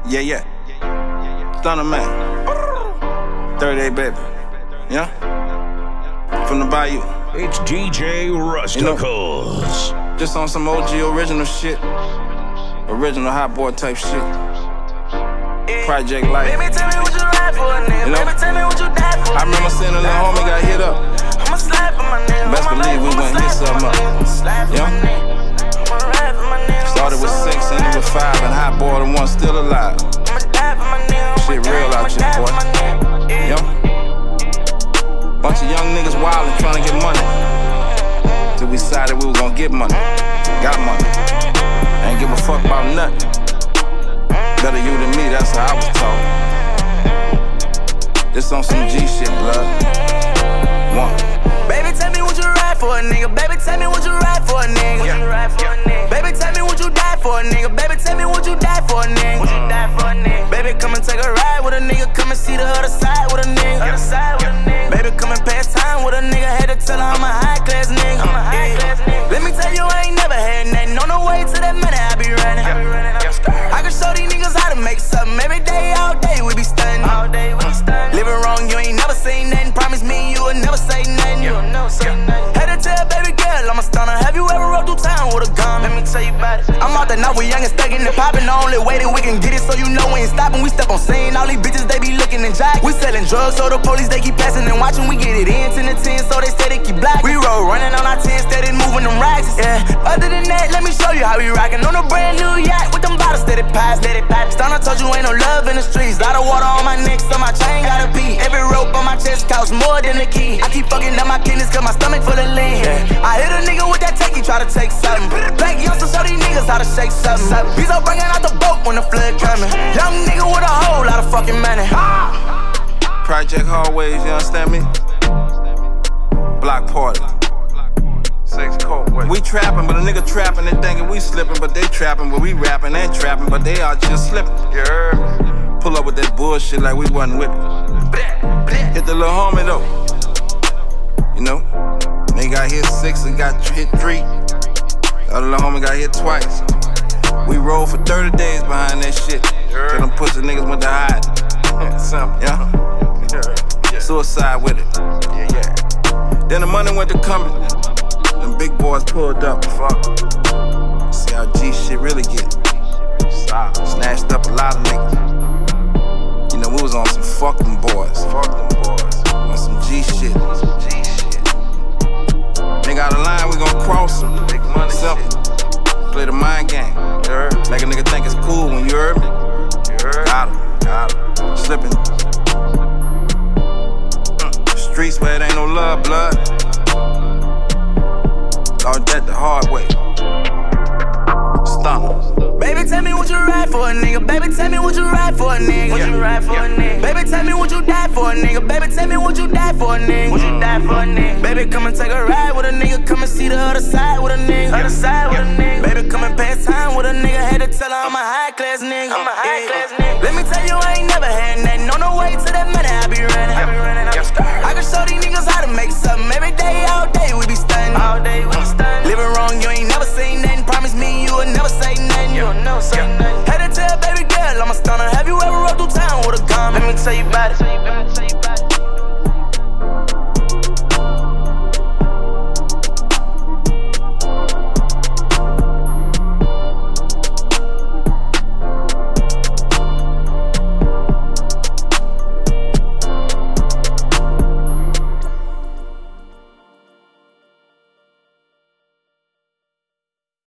Yeah. Stunner man. 38 baby. Yeah? From the Bayou. It's DJ Rusticles. You know, just on some OG original shit. Original hot boy type shit. Project Life. Baby, tell me what you ride for, nigga. You know? Baby, tell me what you die for. I remember seeing a little homie got hit up. I'ma slide for my nigga. Best believe we went hit something up. Yeah? Started with 6, ended with 5, and hot boy the one still alive. Shit real out here, boy. Yo. Bunch of young niggas wildin' trying to get money. Till we decided we was gonna get money. Got money. Ain't give a fuck about nothing. Better you than me, that's how I was taught. This on some G shit, blood. One. Baby, tell me what you ride for, nigga. Baby, tell me what you ride for, nigga. Baby, tell me what you die for, nigga. Baby, tell me what you die for, nigga. Baby, come and take a ride with a nigga. Come and see the other side with a nigga. Baby, come and pass time with a nigga. Had to tell her I'm a high class nigga. Let me tell you, I ain't never had nothing. On the way to that money, I be running. I can show these niggas how to make something. Every day, all day, we be stunning. Living wrong, you ain't never seen nothing. Promise me you will never say nothing. Had to tell baby girl I'm a stunner. Have you ever rode through town with a gun? Let me tell you about it. I'm out there now, we young and stuck in the poppin'. The only way that we can get it, so you know we ain't stopping. We step on scene, all these bitches they be looking and jock. We selling drugs, so the police they keep passing and watching. We get it in 10 to 10, so they say they keep black. We roll running on our 10, steady moving them racks. Yeah. Other than that, let me show you how we rockin' on a brand new yacht with them bottles steady pies. Stunner told you ain't no love in the streets. Lot of water on my neck, so my chain gotta pee. Every rope on my chest costs more than a key. I keep fucking up my kidneys cause my stomach full of lean. Yeah. I hit a nigga with that take, he try to take something. Black youngster show these niggas how to shake something. Bezo bringing out the boat when the flood coming. Young nigga with a whole lot of fucking money. Project Hallways, you understand me? Block party. 6 cold way. We trapping, but a nigga trapping, they thinking we slipping, but they trapping, but we rapping and trapping, but they are just slipping. You heard me? Pull up with that bullshit like we wasn't with it. Hit the little homie though. You know? They got hit 6 and got hit 3. The other little homie got hit twice. We rolled for 30 days behind that shit. Till them pussy niggas went to hide. Yeah? Suicide with it. Yeah. Then the money went to coming. Them big boys pulled up. Fuck. See how G shit really get. Snatched up a lot of niggas. You know, we was on some fuck them boys. On some G shit. Nigga out of line, we gon' cross them. Big money. Simple. Play the mind game. Make a nigga think it's cool when you heard me. Got him. Slipping. Streets where it ain't no love, blood. Learned that the hard way. Stunner. Baby, tell me what you ride for, nigga. Baby, tell me what you ride for, nigga. Baby, tell me what you die for, nigga. Baby, tell me what you die for, nigga. Baby, come and take a ride with a nigga. Come and see the other side with a nigga. Baby, come and pass time with a nigga. Had to tell her I'm a high class nigga. Let me tell you, I ain't never had nothing. On the way to that money, I be running. I can show these niggas how to make something. Every day, all day, we be stunning. Living wrong, you ain't never seen nothing. Promise me you will never say nothing. Had to tell baby girl I'm a stunner. Have you ever rode through town with a gun? Let me tell you about it.